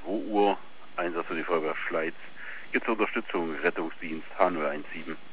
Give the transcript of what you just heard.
2 Uhr, Einsatz für die Feuerwehr Schleiz. Jetzt zur Unterstützung Rettungsdienst H017.